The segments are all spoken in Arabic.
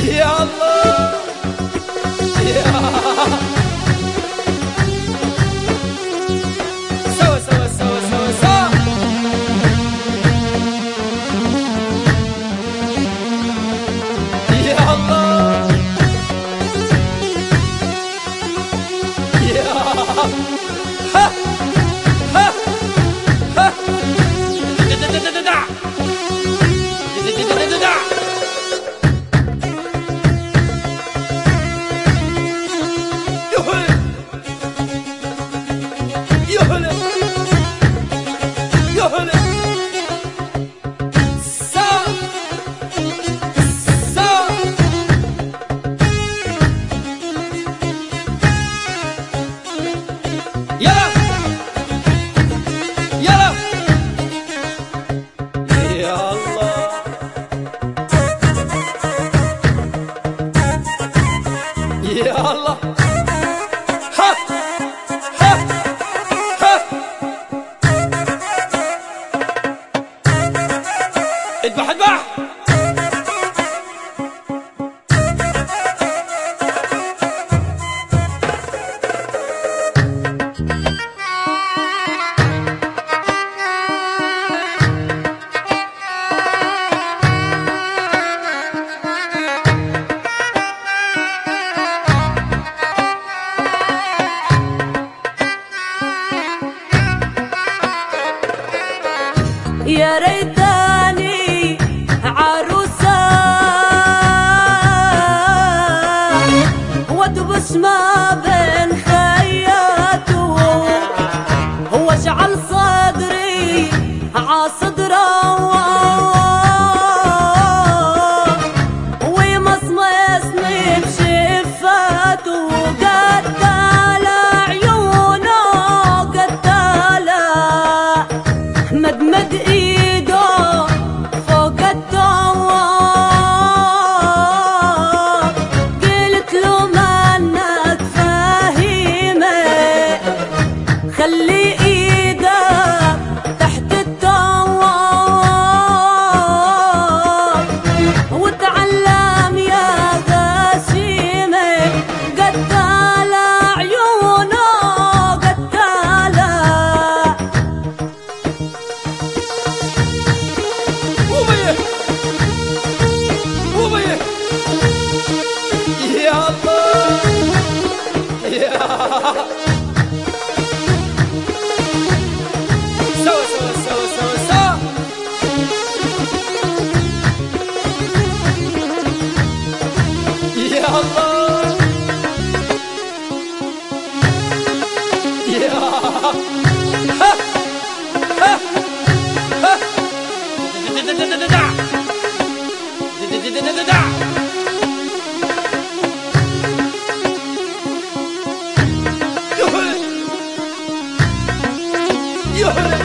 يا الله يا سوا سوا سوا سوا سوا يا الله يا ها ها ها يا الله ها ها ها اذبح اذبح يا ريتاني عروسة وادبس ما بين خياته واجعل صدري عصدره ويمصمصني بشفاته قتال عيونه قتال مدمد ايده فوق الدوام قلت له ما انك فاهمه خلي ايدك تحت الدوام وتعلم يا غشيمه قتال عيونه قتال يا الله يا سوا سوا سوا سوا سوا يا الله يا ها ها ها يهلا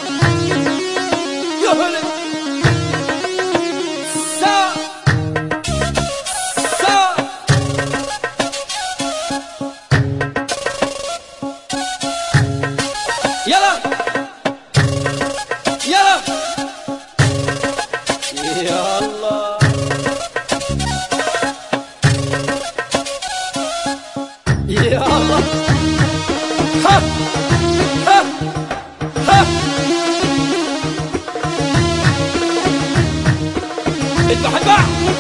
يهلا سا سا يلا يلا يا الله يا الله ها ها ها اذبح اذبح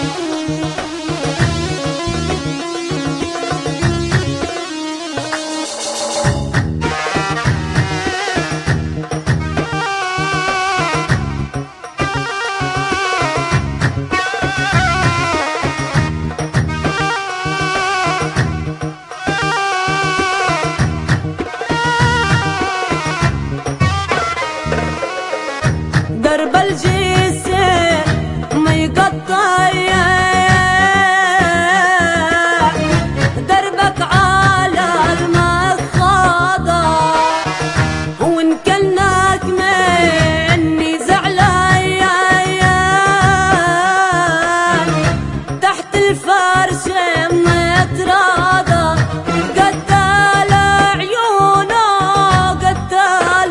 درب الجسر ما يقطع دربك على المخاضة وإن كلناك مني زعلان تحت الفرش متراضى قتال عيونه قتال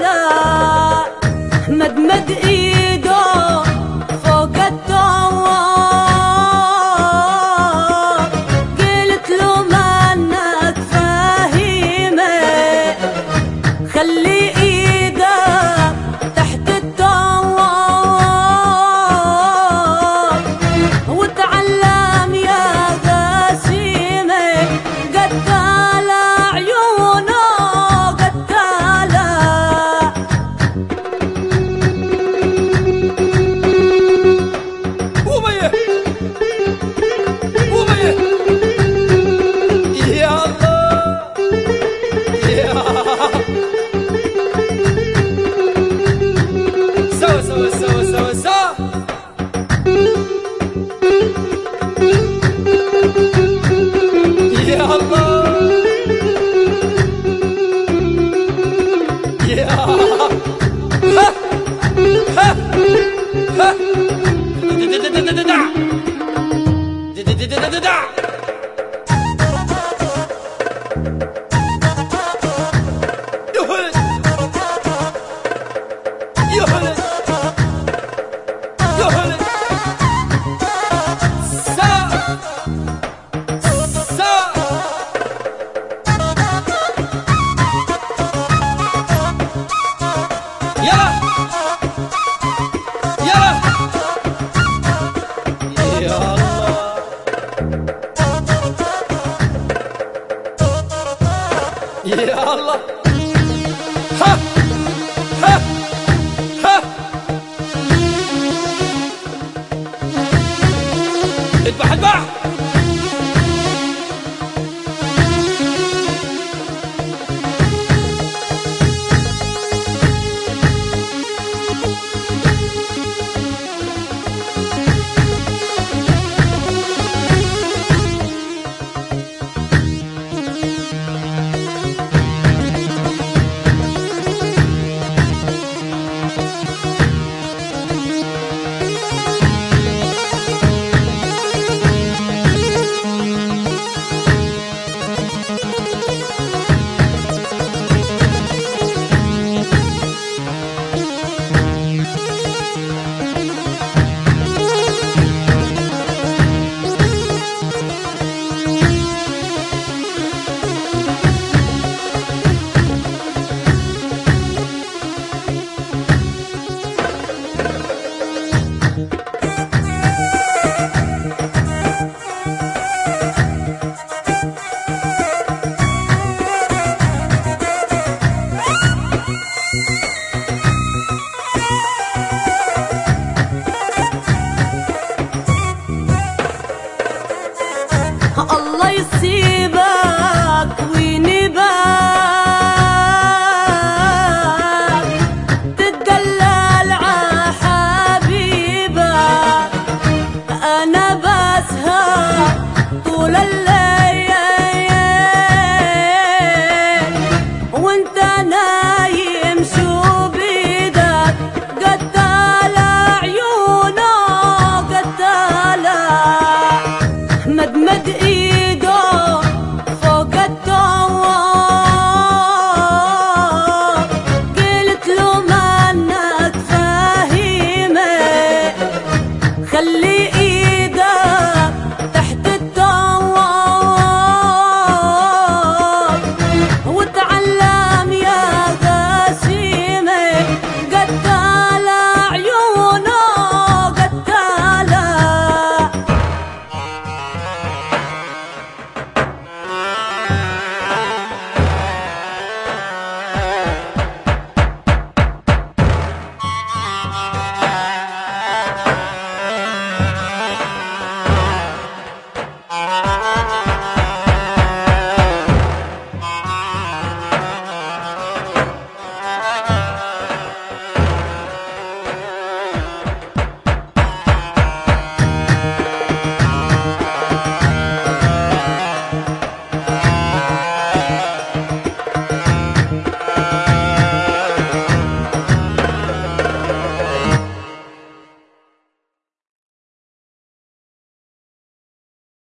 مدمد ايده فوق الدوام يا الله يا سوا سوا سوا سوا سوا يا الله يا ها ها ها يا الله ها ها ها اذبح اذبح الله يسيبك وينبك تتدلل ع حبيبك انا بسهر طول الليل وانت نايم شو بيدك قتال عيونه قتال مدمد